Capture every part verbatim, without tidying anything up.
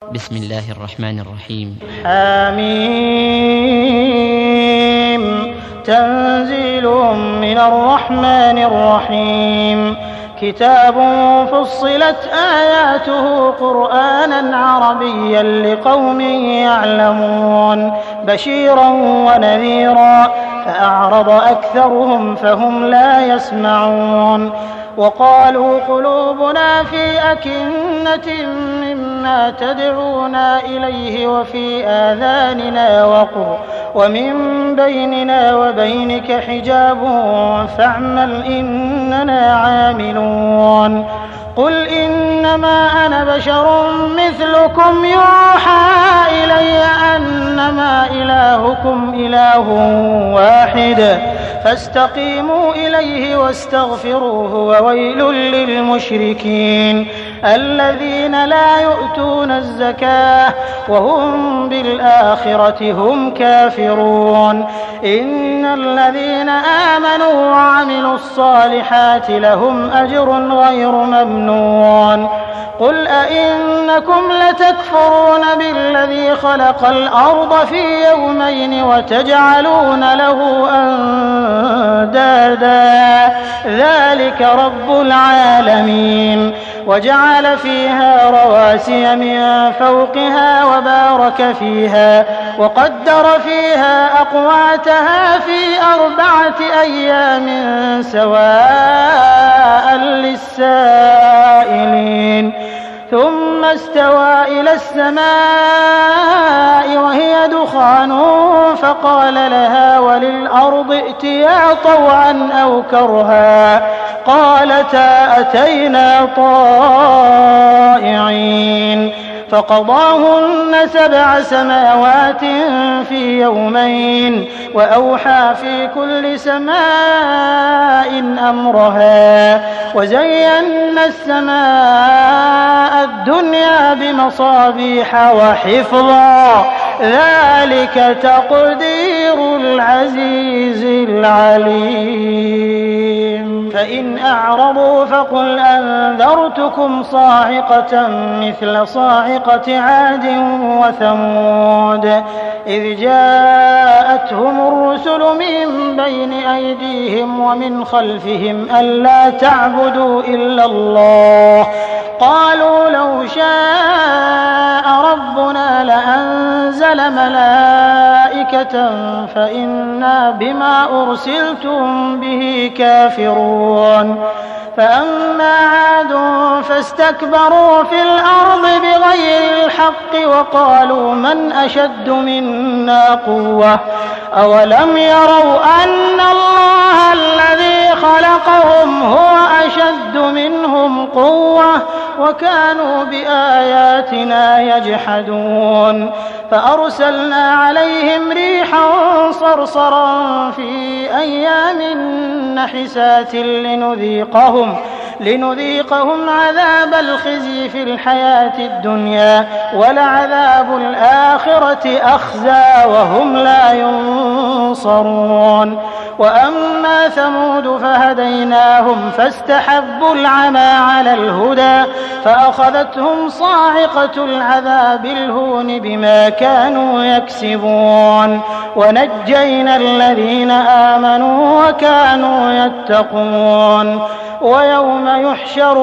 بسم الله الرحمن الرحيم. حميم. تنزيل من الرحمن الرحيم. كتاب فصلت آياته قرآنا عربيا لقوم يعلمون بشيرا ونذيرا فأعرض أكثرهم فهم لا يسمعون. وقالوا قلوبنا في أكنة مما تدعونا إليه وفي آذاننا وقر ومن بيننا وبينك حجاب فاعمل إننا عاملون. قل إنما أنا بشر مثلكم يوحى إلي أنما إلهكم إله واحد فاستقيموا إليه واستغفروه وويل للمشركين الذين لا يؤتون الزكاة وهم بالآخرة هم كافرون. إن الذين آمنوا وعملوا الصالحات لهم أجر غير ممنون. قل أئنكم لتكفرون بالذي خلق الأرض في يومين وتجعلون له أندادا ذلك رب العالمين. وجعل فيها رواسي من فوقها وبارك فيها وقدر فيها أقواتها في أربعة أيام سواء للسائلين. ثم استوى إلى السماء وهي دخان فقال لها وللأرض ائتيا طوعا أو كرها قالتا أتينا طائعين. فقضاهن سبع سماوات في يومين وأوحى في كل سماء أمرها وزينا السماء الدنيا بمصابيح وحفظا ذلك تقدير العزيز العليم. فإن أعرضوا فقل أنذرتكم صاعقة مثل صاعقة عاد وثمود إذ جاءتهم الرسل من بين أيديهم ومن خلفهم ألا تعبدوا إلا الله قالوا لو شاء ربنا لأنزل ملائكة فإنا بما أرسلتم به كافرون. فأما عاد فاستكبروا في الأرض بغير الحق وقالوا من أشد منا قوة أولم يروا أن الله الذي خلقهم هو أشد منهم قوة وكانوا بآياتنا يجحدون. فأرسلنا عليهم ريحا صرصرا في أيام نحسات لنذيقهم لنذيقهم عذاب الخزي في الحياة الدنيا ولعذاب الآخرة أخزى وهم لا ينصرون. وأما ثمود فهديناهم فاستحبوا العمى على الهدى فأخذتهم صاعقة العذاب الهون بما كانوا يكسبون. ونجينا الذين آمنوا وكانوا يتقون. ويوم يحشر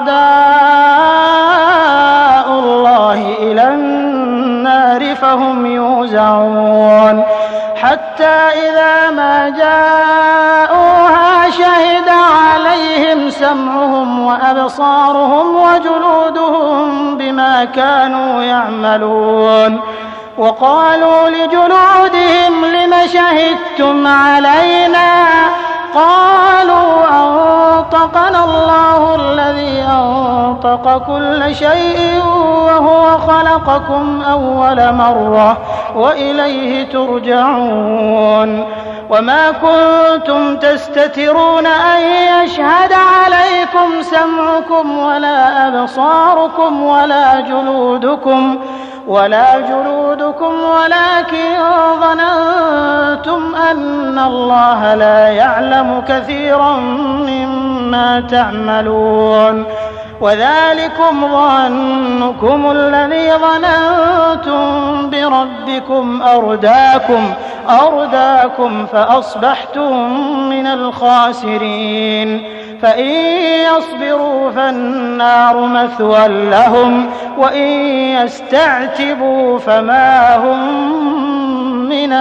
أعداء الله إلى النار فهم يوزعون حتى إذا ما جاءوها شهد عليهم سمعهم وأبصارهم وجلودهم بما كانوا يعملون. وقالوا لجلودهم لم شهدتم علينا قالوا أنطقنا الله الذي أنطق كل شيء وهو خلقكم أول مرة وإليه ترجعون. وما كنتم تستترون أن يشهد عليكم سمعكم ولا أبصاركم ولا جلودكم ولا جلودكم ولكن ظننتم أن الله لا يعلم كثيرا مما تعملون. وذلكم ظنكم الذي ظننتم بربكم أرداكم أرداكم فأصبحتم من الخاسرين فإن يصبروا فالنار مثوى لهم وإن يستعتبوا فما هم من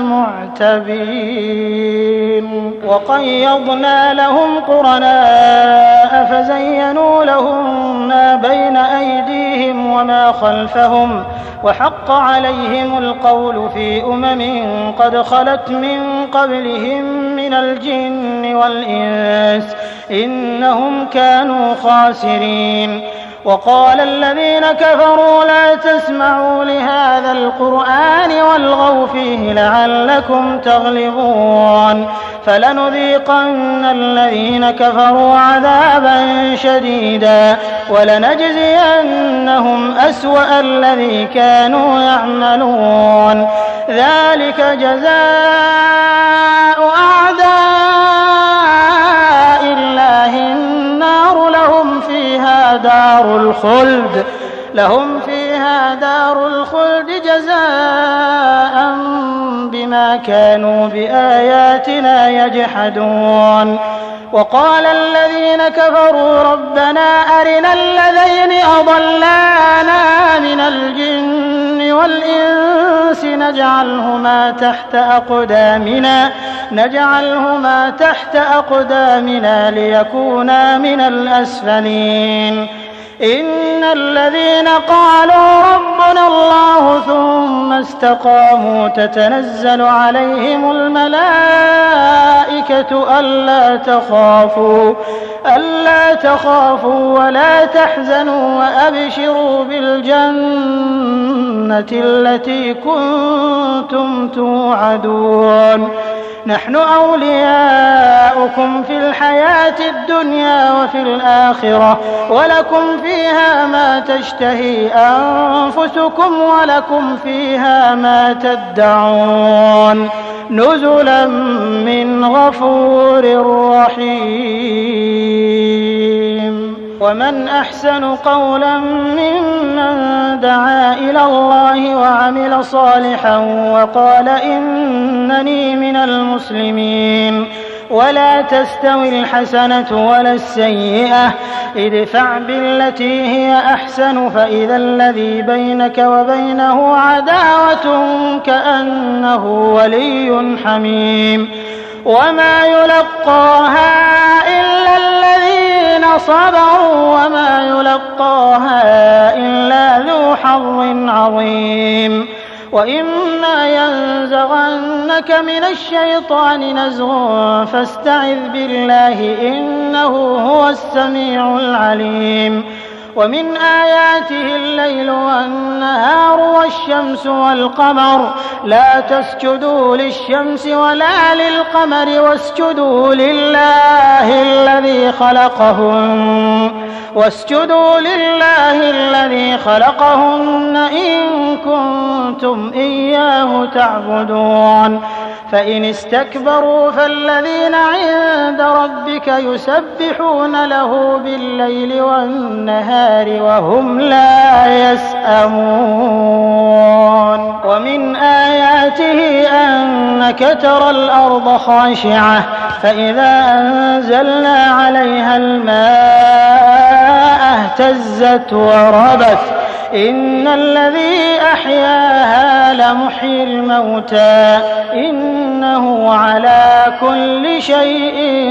المعتبين وقيضنا لهم قرناء فزينوا لهم ما بين أيديهم وما خلفهم وحق عليهم القول في أمم قد خلت من قبلهم من الجن والإنس إنهم كانوا خاسرين وقال الذين كفروا لا تسمعوا لهذا القرآن والغوا فيه لعلكم تغلبون فلنذيقن الذين كفروا عذابا شديدا ولنجزينهم أسوأ الذي كانوا يعملون ذلك جزاء أعداء الله النار لهم فيها دار الخلد لهم فيها دار الخلد جزاء بما كانوا بآياتنا يجحدون وقال الذين كفروا ربنا أرنا الذين أضلانا من الجن والإنس نجعلهما تحت أقدامنا نجعلهما تحت أقدامنا ليكونا من الأسفلين إن الذين قالوا ربنا الله ثم استقاموا تتنزل عليهم الملائكة ألا تخافوا ألا تخافوا ولا تحزنوا وأبشروا بالجنة التي كنتم توعدون نحن أولياؤكم في الحياة الدنيا وفي الآخرة ولكم فيها ما تشتهي أنفسكم ولكم فيها ما تدعون نزلا من غفور رحيم ومن أحسن قولا ممن دعا إلى الله وعمل صالحا وقال إنني من المسلمين ولا تستوي الحسنة ولا السيئة ادفع بالتي هي أحسن فإذا الذي بينك وبينه عداوة كأنه ولي حميم وما يلقاها إلا الذين صبروا وما يلقاها إلا ذو حظ عظيم وإما ينزغنك من الشيطان نزغ فاستعذ بالله إنه هو السميع العليم ومن آياته الليل والنهار والشمس والقمر لا تسجدوا للشمس ولا للقمر واسجدوا لله الذي خلقهن واسجدوا لله الذي خلقهن إن كنتم إياه تعبدون فإن استكبروا فالذين عند ربك يسبحون له بالليل والنهار وهم لا يسأمون ومن آياته أنك ترى الأرض خاشعة فإذا أنزلنا عليها الماء اهتزت وربت إن الذي أحياها لمحيي الموتى إنه على كل شيء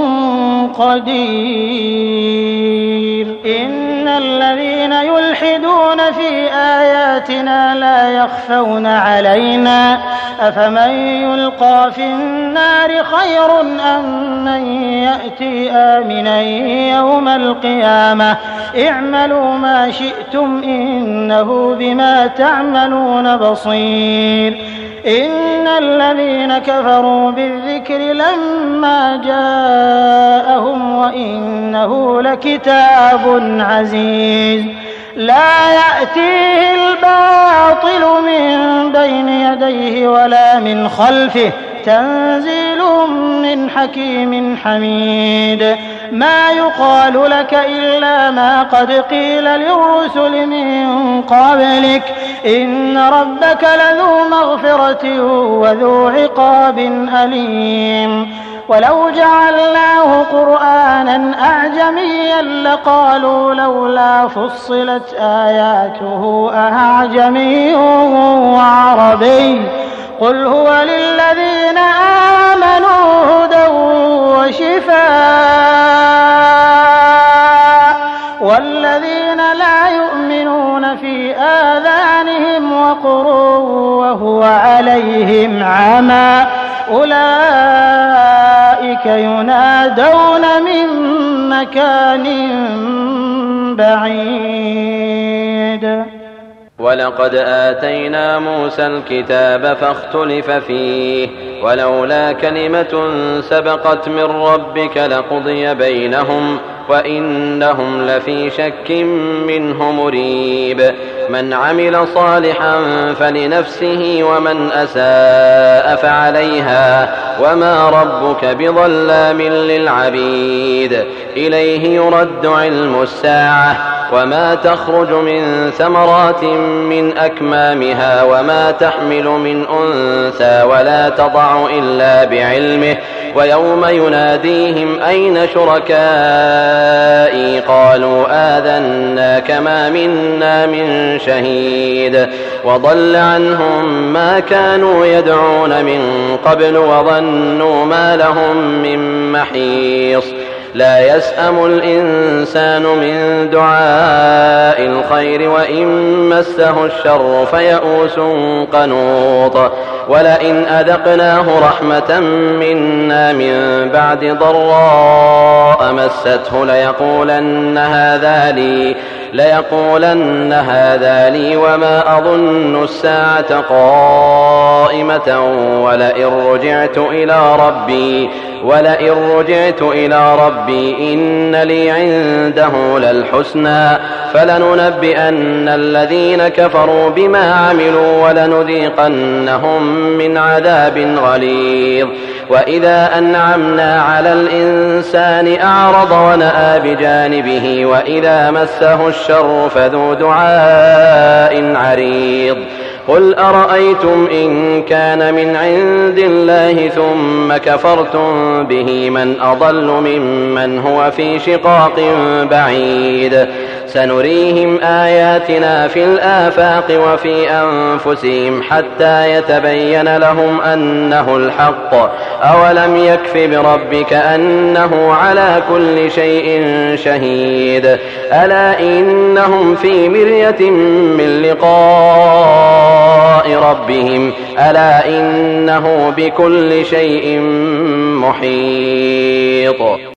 قدير إن الذين يلحدون في آياتنا لا يخفون علينا أفمن يلقى في النار خير أم من يأتي آمنا يوم القيامة اعملوا ما شئتم إنه بما تعملون بصير إن الذين كفروا بالذكر لما جاءهم وإنه لكتاب عزيز لا يأتيه الباطل من بين يديه ولا من خلفه تنزيل من حكيم حميد ما يقال لك إلا ما قد قيل للرسل من قبلك إن ربك لذو مغفرة وذو عقاب أليم ولو جعلناه قرآنا أعجميا لقالوا لولا فصلت آياته أعجمي وعربي قل هو للذين آمنوا هدى وشفاء والذين لا يؤمنون في آذانهم وقر وهو عليهم عمى أولئك ينادون من مكان بعيد ولقد آتينا موسى الكتاب فاختلف فيه ولولا كلمة سبقت من ربك لقضي بينهم وإنهم لفي شك منه مريب من عمل صالحا فلنفسه ومن أساء فعليها وما ربك بظلام للعبيد إليه يرد علم الساعة وما تخرج من ثمرات من أكمامها وما تحمل من أنثى ولا تضع إلا بعلمه ويوم يناديهم أين شركائي قالوا آذناك ما منا من شهيد وضل عنهم ما كانوا يدعون من قبل وظنوا ما لهم من محيص لا يسأم الإنسان من دعاء الخير وإن مسه الشر فيئوس قنوط ولئن أذقناه رحمة منا من بعد ضراء مسته ليقولن هذا لي ليقولن هذا لي وما أظن الساعة قائمة ولئن رجعت إلى ربي ولئن رجعت إلى ربي إن لي عنده للحسنى فلننبئن الذين كفروا بما عملوا ولنذيقنهم من عذاب غليظ وإذا أنعمنا على الإنسان أعرض ونأى بجانبه وإذا مسه الشر فذو دعاء عريض قل أرأيتم إن كان من عند الله ثم كفرتم به من أضل ممن هو في شقاق بعيد سنريهم آياتنا في الآفاق وفي أنفسهم حتى يتبين لهم أنه الحق أولم يكف بربك أنه على كل شيء شهيد ألا إنهم في مرية من لقاء ربهم ألا إنه بكل شيء محيط.